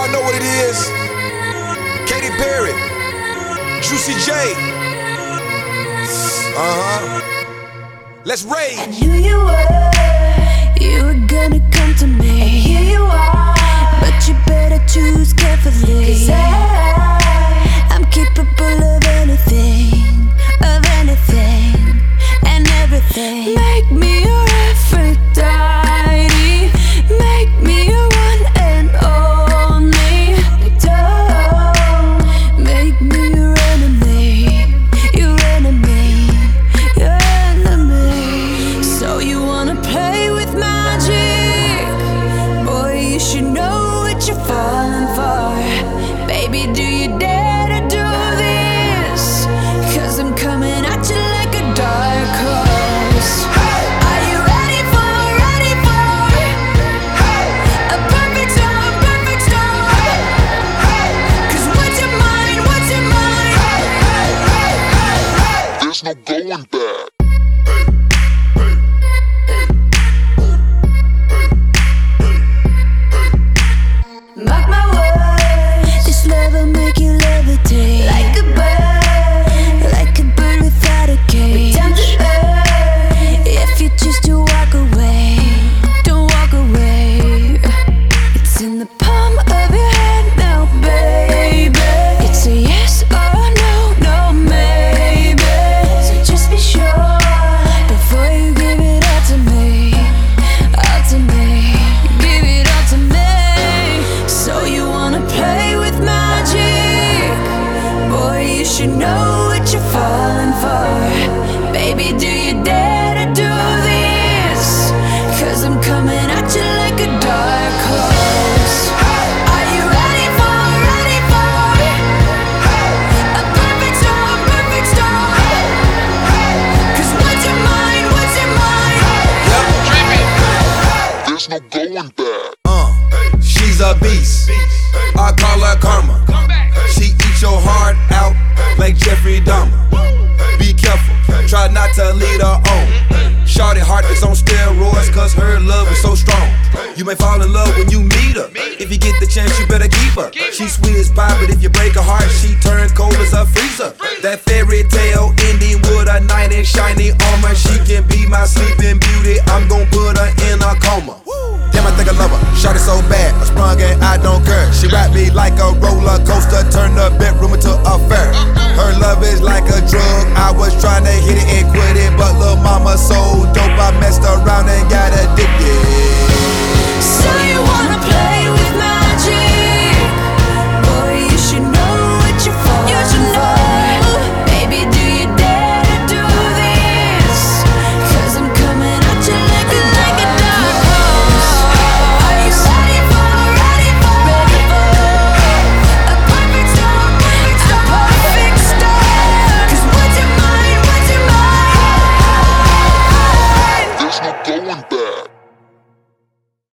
Y'all know what it is. Katy Perry, Juicy J. Let's rage. I knew you were gonna come to me, and here you are. But you better choose carefully, 'cause I'm capable of anything, and everything. Make me your Aphrodite, make me your one and only. Don't make me your enemy, your enemy, your enemy. So you wanna play with magic? Boy, you should know what you're falling for. Baby, do you dare to do this? 'Cause I'm coming at you like a dark horse. Are you ready for a perfect storm, perfect storm? 'Cause what's your mind, what's your mind? There's no going back. Mark my words, this love will make you levitate like a bird without a cage. Down to earth, if you choose to walk away, don't walk away. It's in the palm of your hand now, baby. It's a yes or a no, no maybe. So just be sure before you give it all to me, all to me. Give it all to me. So you wanna play with magic? Boy, you should know what you're falling for. Baby, do you dare to do this? 'Cause I'm coming at you like a dark horse. Are you ready for a perfect storm, perfect storm? 'Cause what's your mind, what's your mind? There's no going back. She's a beast. I call her karma. She eats your heart out like Jeffrey Dahmer. Be careful, try not to lead her on. Shorty heart is on steroids, 'cause her love is so strong. You may fall in love when you meet her. If you get the chance, you better keep her. She's sweet as pie, but if you break her heart, she turns cold as a freezer. That fairy tale ending with a knight in shiny armor. She can be my sleeping beauty. I'm gon' put her in a coma. Damn, I think I love her. Shot it so bad, I sprung and I don't care. She wrapped me like a roller coaster, turned the bedroom into a fair. Her love is like a drug. I was trying to hit it and quit it, but lil' mama so dope, I